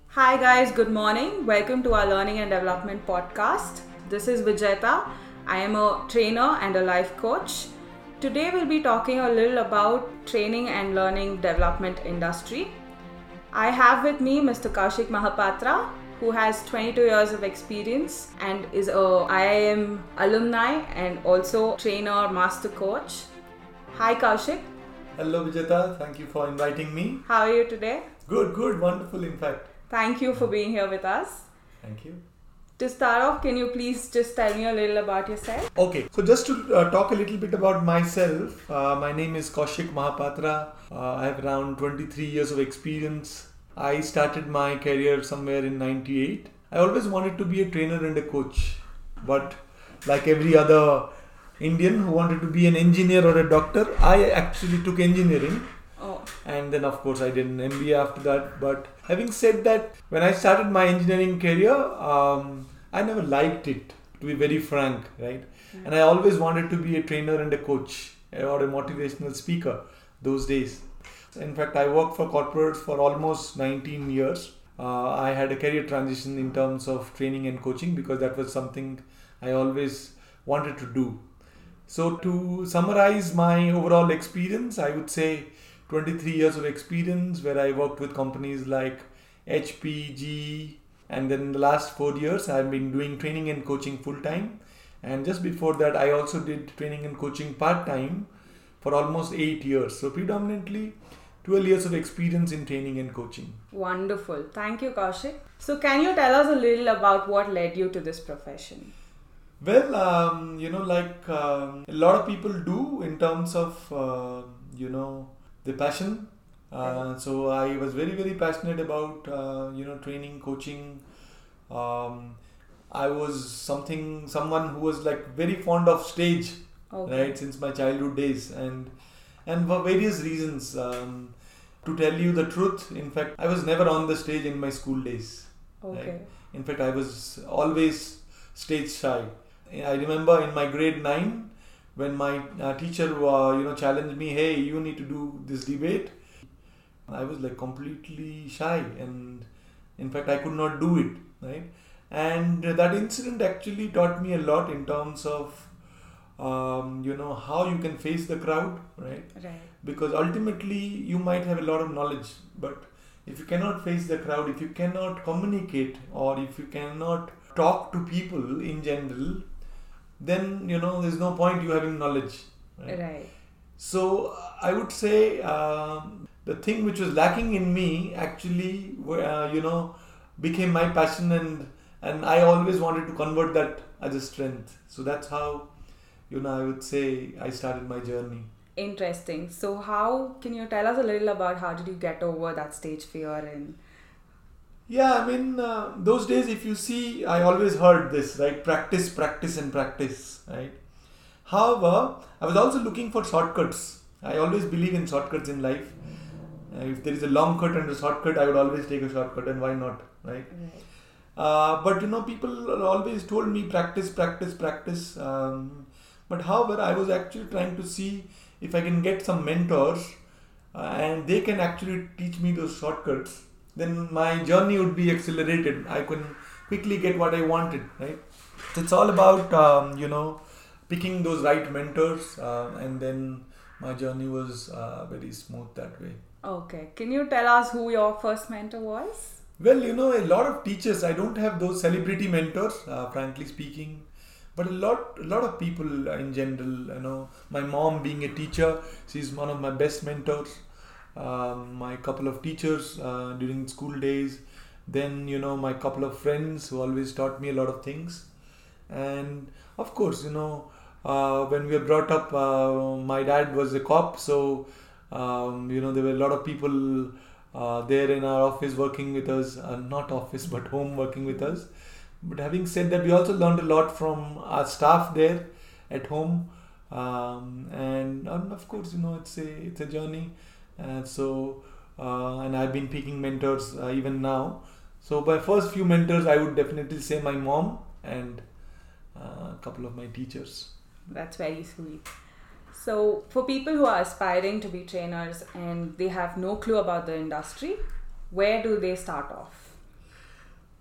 Hi guys, good morning. Welcome to our Learning and Development podcast. This is Vijeta. I am a trainer and a life coach. Today we'll be talking a little about training and learning development industry. I have with me Mr. Kaushik Mahapatra, who has 22 years of experience and is a IIM alumni and also trainer, master coach. Hi Kaushik. Hello Vijeta, thank you for inviting me. How are you today? Good, wonderful in fact. Thank you for being here with us. Thank you. To start off, can you please just tell me a little about yourself? Okay, so just to talk a little bit about myself, my name is Kaushik Mahapatra. I have around 23 years of experience. I started my career somewhere in 98. I always wanted to be a trainer and a coach, but like every other Indian who wanted to be an engineer or a doctor, I actually took engineering. And then of course I did an MBA after that. But having said that, when I started my engineering career, I never liked it, to be very frank, right? And I always wanted to be a trainer and a coach or a motivational speaker those days. In fact, I worked for corporates for almost 19 years. I had a career transition in terms of training and coaching because that was something I always wanted to do. So to summarize my overall experience, I would say 23 years of experience where I worked with companies like HP, GE, and then in the last 4 years I've been doing training and coaching full time. And just before that I also did training and coaching part time for almost 8 years. So predominantly 12 years of experience in training and coaching. Wonderful. Thank you, Kaushik. So can you tell us a little about what led you to this profession? Well, a lot of people do in terms of, the passion. So I was very passionate about training, coaching. I was someone who was like very fond of stage, right, since my childhood days, and for various reasons. To tell you the truth, in fact, I was never on the stage in my school days. Okay. Right? In fact, I was always stage shy. I remember in my grade 9 when my teacher challenged me, hey, you need to do this debate. I was like completely shy, and in fact I could not do it, right? And that incident actually taught me a lot in terms of how you can face the crowd, right? Because ultimately you might have a lot of knowledge, but if you cannot face the crowd, if you cannot communicate, or if you cannot talk to people in general, then there's no point you having knowledge, right? So I would say the thing which was lacking in me actually became my passion, and I always wanted to convert that as a strength. So that's how I would say I started my journey. Interesting. So how can you tell us a little about how did you get over that stage fear? And yeah, I mean, those days, if you see, I always heard this, right? Practice, right? However, I was also looking for shortcuts. I always believe in shortcuts in life. If there is a long cut and a shortcut, I would always take a shortcut, and why not, right? But people always told me practice. But however, I was actually trying to see if I can get some mentors and they can actually teach me those shortcuts. Then my journey would be accelerated. I could quickly get what I wanted, right? So it's all about, picking those right mentors, and then my journey was very smooth that way. Okay. Can you tell us who your first mentor was? Well, a lot of teachers, I don't have those celebrity mentors, frankly speaking, but a lot of people in general, my mom being a teacher, she's one of my best mentors. My couple of teachers during school days, then my couple of friends who always taught me a lot of things, and of course when we were brought up, my dad was a cop, so there were a lot of people there in our office working with us, not office but home working with us. But having said that, we also learned a lot from our staff there at home, and of course it's a journey. And I've been picking mentors even now. So my first few mentors, I would definitely say my mom and a couple of my teachers. That's very sweet. So for people who are aspiring to be trainers and they have no clue about the industry, where do they start off?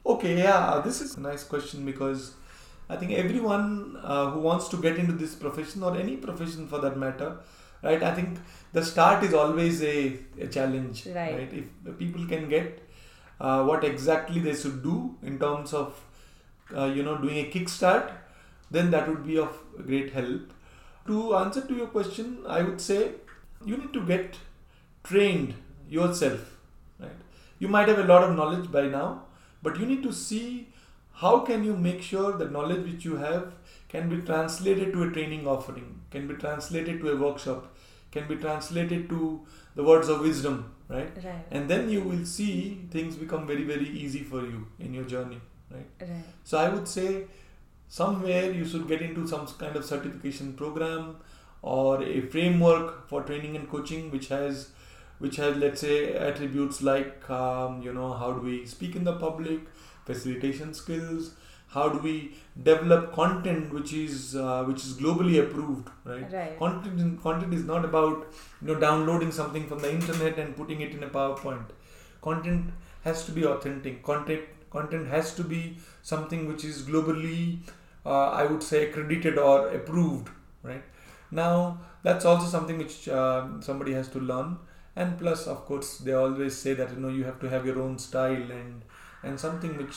Okay, yeah, this is a nice question because I think everyone who wants to get into this profession or any profession for that matter, right? I think the start is always a challenge, Right. right? If the people can get what exactly they should do in terms of doing a kickstart, then that would be of great help. To answer to your question, I would say you need to get trained yourself, right? You might have a lot of knowledge by now, but you need to see how can you make sure the knowledge which you have can be translated to a training offering, can be translated to a workshop, can be translated to the words of wisdom, right? Right. And then you will see things become very, very easy for you in your journey, right? Right. So I would say somewhere you should get into some kind of certification program or a framework for training and coaching which has let's say attributes like how do we speak in the public, facilitation skills, how do we develop content which is globally approved, right? Right. Content is not about downloading something from the internet and putting it in a PowerPoint. Content has to be authentic. Content has to be something which is globally I would say accredited or approved, right? Now that's also something which somebody has to learn. And plus, of course, they always say that you have to have your own style and something which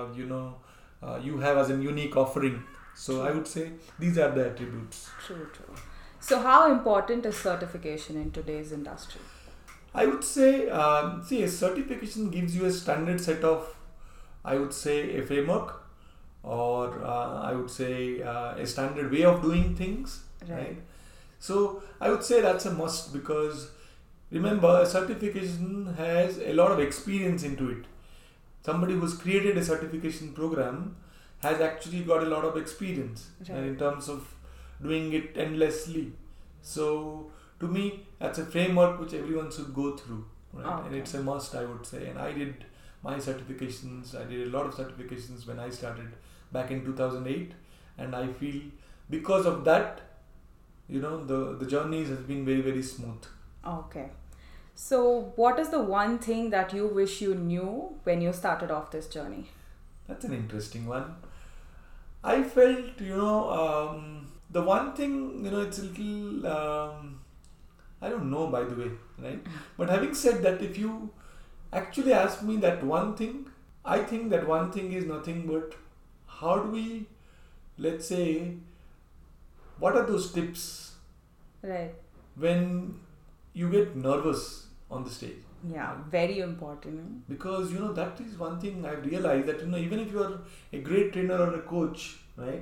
you have as a unique offering. So I would say these are the attributes. True. So how important is certification in today's industry? I would say, see, a certification gives you a standard set of, I would say, a framework, or I would say a standard way of doing things, right? So I would say that's a must because remember, a certification has a lot of experience into it. Somebody who's created a certification program has actually got a lot of experience in terms of doing it endlessly. So to me, that's a framework which everyone should go through, right? And it's a must, I would say. And I did my certifications. I did a lot of certifications when I started back in 2008, and I feel because of that, the journeys has been very, very smooth. Okay. So what is the one thing that you wish you knew when you started off this journey? That's an interesting one. I felt, the one thing, it's a little, I don't know, by the way, right? But having said that, if you actually ask me that one thing, I think that one thing is nothing but how do we, let's say, what are those tips? Right. When you get nervous on the stage. Yeah, very important. Because that is one thing I've realized that even if you are a great trainer or a coach, right?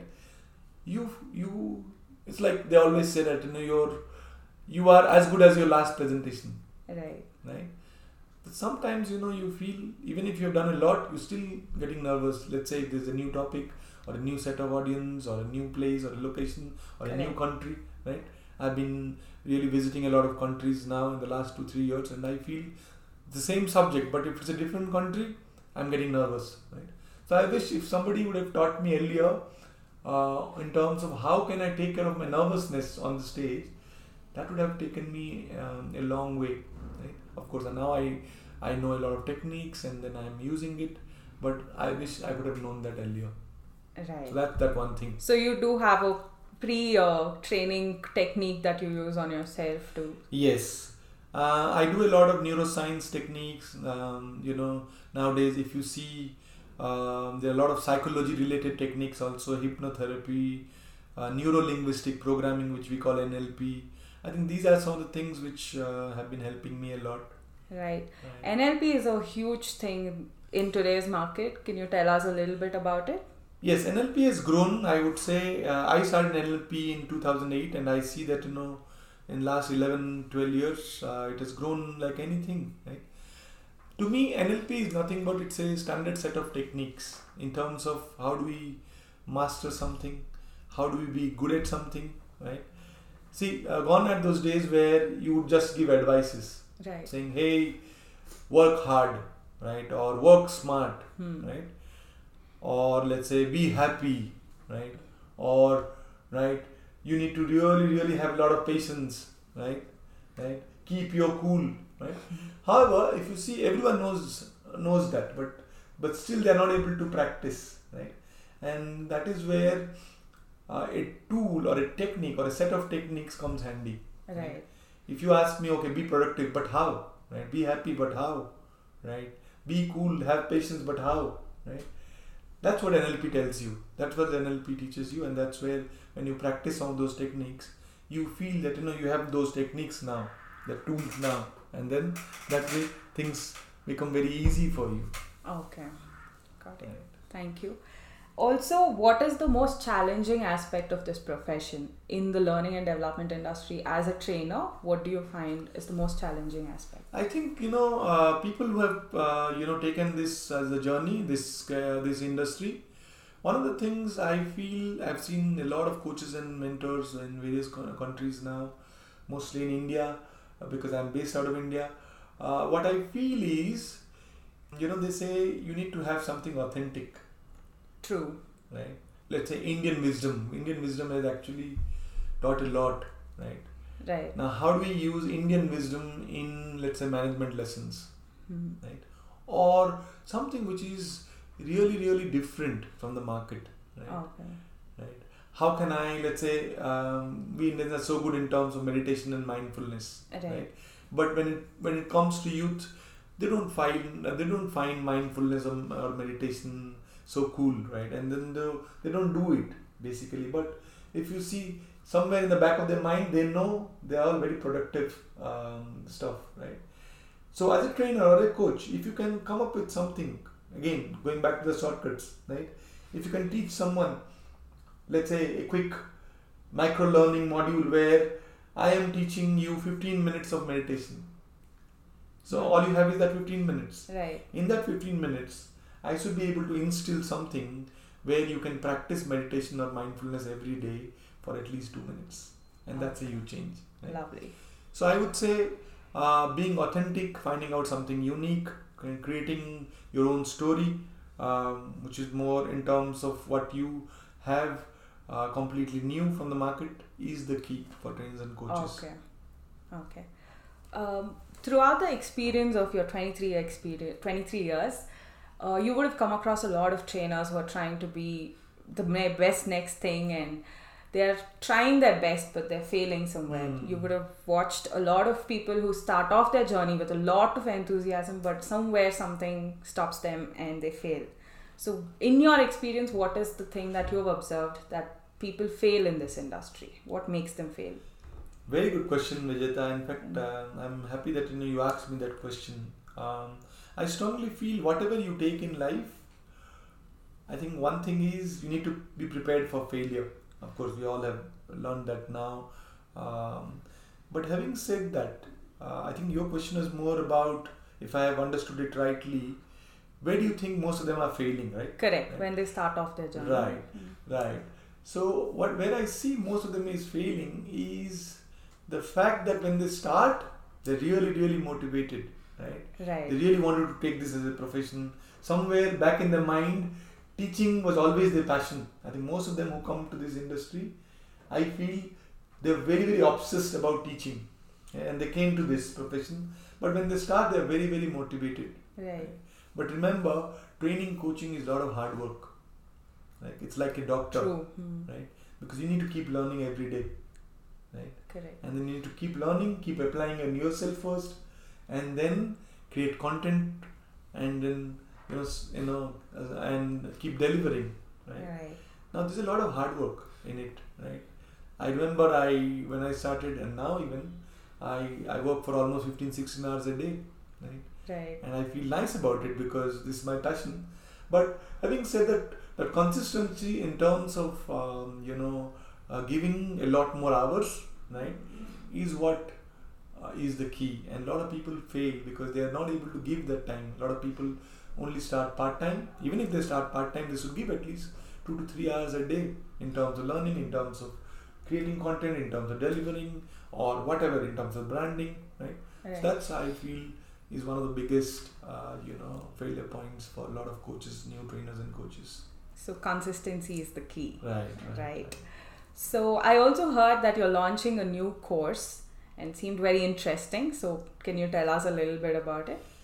You it's like they always say that you are as good as your last presentation. Right. But sometimes you feel even if you have done a lot, you're still getting nervous. Let's say if there's a new topic or a new set of audience or a new place or a location or a new country, right? I've been really visiting a lot of countries now in the last 2-3 years, and I feel the same subject, but if it's a different country, I'm getting nervous, right? So I wish if somebody would have taught me earlier in terms of how can I take care of my nervousness on the stage, that would have taken me a long way, right? Of course, now I know a lot of techniques and then I'm using it, but I wish I would have known that earlier. Right. So that's that one thing. So you do have a pre-training technique that you use on yourself too? Yes. I do a lot of neuroscience techniques. Nowadays, if you see, there are a lot of psychology-related techniques also, hypnotherapy, neuro-linguistic programming, which we call NLP. I think these are some of the things which have been helping me a lot. Right. NLP is a huge thing in today's market. Can you tell us a little bit about it? Yes, NLP has grown. I would say I started NLP in 2008, and I see that in last 11-12 years it has grown like anything, right? To me, NLP is nothing but it's a standard set of techniques in terms of how do we master something, how do we be good at something, right? See, gone are those days where you would just give advices, right? Saying, hey, work hard, right? Or work smart, right? Or let's say be happy, right? Or right, you need to really, really have a lot of patience, right? Keep your cool, right? However, if you see, everyone knows that, but but still they are not able to practice, right? And that is where a tool or a technique or a set of techniques comes handy. Right. If you ask me, okay, be productive, but how? Right? Be happy, but how? Right? Be cool, have patience, but how? Right? That's what NLP tells you. That's what NLP teaches you, and that's where when you practice some of those techniques, you feel that you have those techniques now, the tools now, and then that way things become very easy for you. Okay, got it. Right. Thank you. Also, what is the most challenging aspect of this profession in the learning and development industry as a trainer? What do you find is the most challenging aspect? I think people who have taken this as a journey, this industry. One of the things I feel, I've seen a lot of coaches and mentors in various countries now, mostly in India, because I'm based out of India. What I feel is, they say you need to have something authentic. True. Right? Let's say Indian wisdom. Indian wisdom has actually taught a lot, right? Right. Now, how do we use Indian wisdom in, let's say, management lessons, right? Or something which is really, really different from the market, right? Okay. Right? How can I, let's say, we Indians are so good in terms of meditation and mindfulness, Right. But when it comes to youth, they don't find mindfulness or meditation so cool, right? And then they don't do it basically. But if you see somewhere in the back of their mind, they know they are all very productive stuff, right? So as a trainer or a coach, if you can come up with something, again going back to the shortcuts, right? If you can teach someone, let's say, a quick micro learning module where I am teaching you 15 minutes of meditation. So all you have is that 15 minutes. Right. In that 15 minutes, I should be able to instill something where you can practice meditation or mindfulness every day for at least 2 minutes. And that's a huge change. Right? Lovely. So I would say being authentic, finding out something unique, creating your own story, which is more in terms of what you have completely new from the market, is the key for trainers and coaches. Okay. Throughout the experience of your 23 years, you would have come across a lot of trainers who are trying to be the best next thing, and they're trying their best but they're failing somewhere. You would have watched a lot of people who start off their journey with a lot of enthusiasm, but somewhere something stops them and they fail. So in your experience, what is the thing that you have observed that people fail in this industry? What makes them fail? Very good question, Vijeta. In fact, I'm happy that you asked me that question. I strongly feel whatever you take in life, I think one thing is you need to be prepared for failure. Of course, we all have learned that now. But having said that, I think your question is more about, if I have understood it rightly, where do you think most of them are failing, right? Correct, right. When they start off their journey. Right. So where I see most of them is failing is the fact that when they start, they're really, really motivated, right? Right. They really wanted to take this as a profession. Somewhere back in their mind, teaching was always their passion. I think most of them who come to this industry, I feel they're very, very obsessed about teaching, and they came to this profession. But when they start, they're very, very motivated. Right. But remember, training, coaching is a lot of hard work. Like it's like a doctor, True. right? Because you need to keep learning every day, right? Correct. And then you need to keep learning, keep applying on yourself first, and then create content, and then and keep delivering, right? Now there's a lot of hard work in it, right? I remember when I started, and now even I work for almost 15-16 hours a day, right? Right. And I feel nice about it because this is my passion. But having said that consistency in terms of giving a lot more hours, right, is what is the key. And a lot of people fail because they are not able to give that time. A lot of people only start part-time. Even if they start part-time, they should give at least 2 to 3 hours a day in terms of learning, in terms of creating content, in terms of delivering, or whatever, in terms of branding, right? So that's, I feel, is one of the biggest failure points for a lot of coaches, new trainers and coaches. So consistency is the key. Right. So I also heard that you're launching a new course and seemed very interesting. So can you tell us a little bit about it?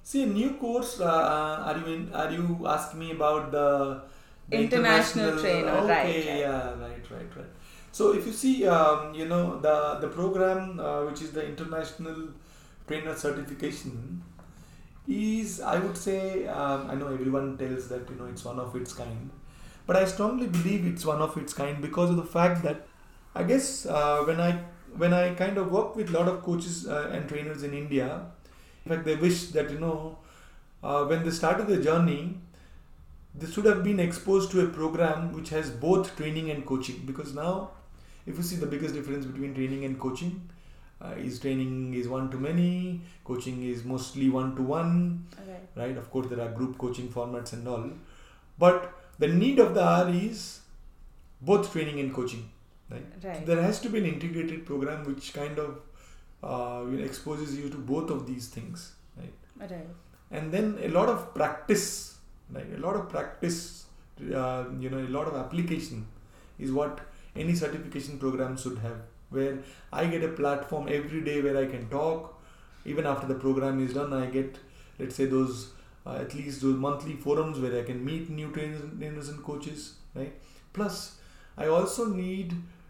See, a new course. Are you asking me about the International trainer, Okay, right. yeah, right. So if you see, the program which is the international trainer certification is, I would say, I know everyone tells that it's one of its kind, but I strongly believe it's one of its kind because of the fact that I guess when I kind of work with a lot of coaches and trainers in India, in fact they wish that when they started the journey, they should have been exposed to a program which has both training and coaching. Because now, if you see, the biggest difference between training and coaching is training is one to many, coaching is mostly one to one, right? Of course, there are group coaching formats and all, but the need of the hour is both training and coaching, right? Right. So there has to be an integrated program which kind of exposes you to both of these things, right? Right. And then a lot of practice, right? A lot of practice, a lot of application is what any certification program should have, where I get a platform every day where I can talk. Even after the program is done, I get, let's say, those at least those monthly forums where I can meet new trainers and coaches, right? Plus, I also need,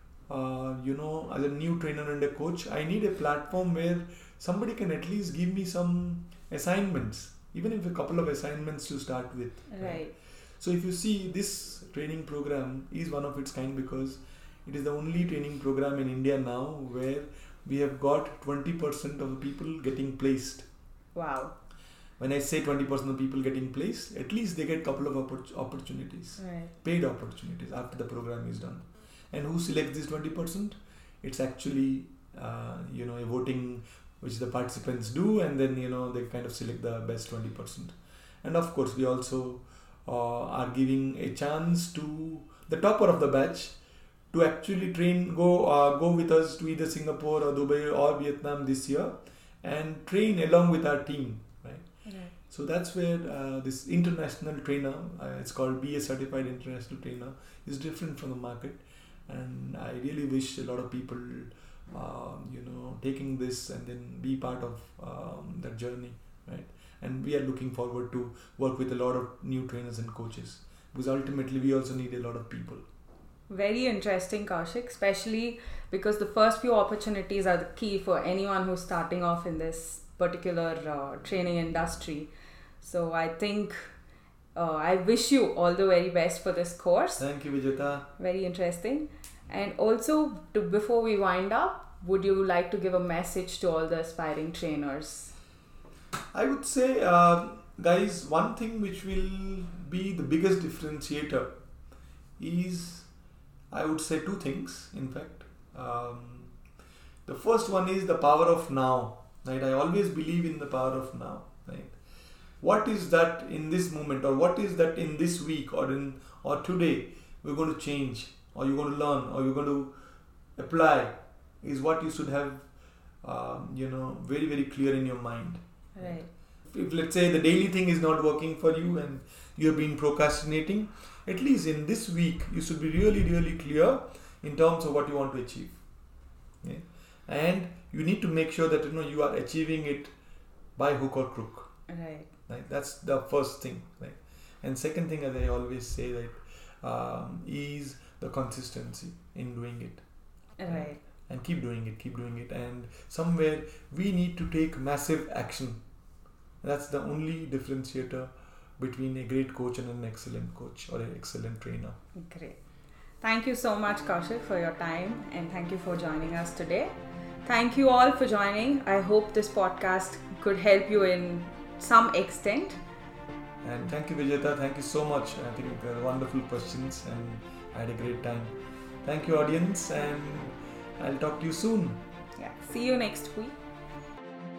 as a new trainer and a coach, I need a platform where somebody can at least give me some assignments, even if a couple of assignments to start with. Right. So if you see, this training program is one of its kind because it is the only training program in India now where we have got 20% of the people getting placed. Wow. When I say 20% of the people getting placed, at least they get a couple of opportunities, Right. paid opportunities after the program is done. And who selects this 20%? It's actually, a voting which the participants do, and then, they kind of select the best 20%. And of course, we also are giving a chance to the topper of the batch to actually go with us to either Singapore or Dubai or Vietnam this year and train along with our team, right? Right. So that's where this international trainer, it's called BA Certified International Trainer, is different from the market. And I really wish a lot of people, taking this and then be part of that journey, right? And we are looking forward to work with a lot of new trainers and coaches, because ultimately we also need a lot of people. Very interesting, Kaushik, especially because the first few opportunities are the key for anyone who's starting off in this particular training industry. So I think I wish you all the very best for this course. Thank you, Vijeta. Very interesting. And also, before we wind up, would you like to give a message to all the aspiring trainers? I would say, guys, one thing which will be the biggest differentiator is, I would say, two things, in fact. The first one is the power of now, right? I always believe in the power of now, right? What is that in this moment, or what is that in this week or today we're going to change, or you're going to learn, or you're going to apply, is what you should have, very, very clear in your mind. Right. If let's say the daily thing is not working for you and you've been procrastinating, at least in this week you should be really, really clear in terms of what you want to achieve. Okay? And you need to make sure that you are achieving it by hook or crook. Right. Right? That's the first thing. Right? And second thing, as I always say, that is the consistency in doing it. Right. And keep doing it. And somewhere we need to take massive action. That's the only differentiator between a great coach and an excellent coach or an excellent trainer. Great. Thank you so much, Kaushik, for your time, and thank you for joining us today. Thank you all for joining. I hope this podcast could help you in some extent. And thank you, Vijeta. Thank you so much. I think they're wonderful questions and I had a great time. Thank you, audience, and I'll talk to you soon. Yeah. See you next week.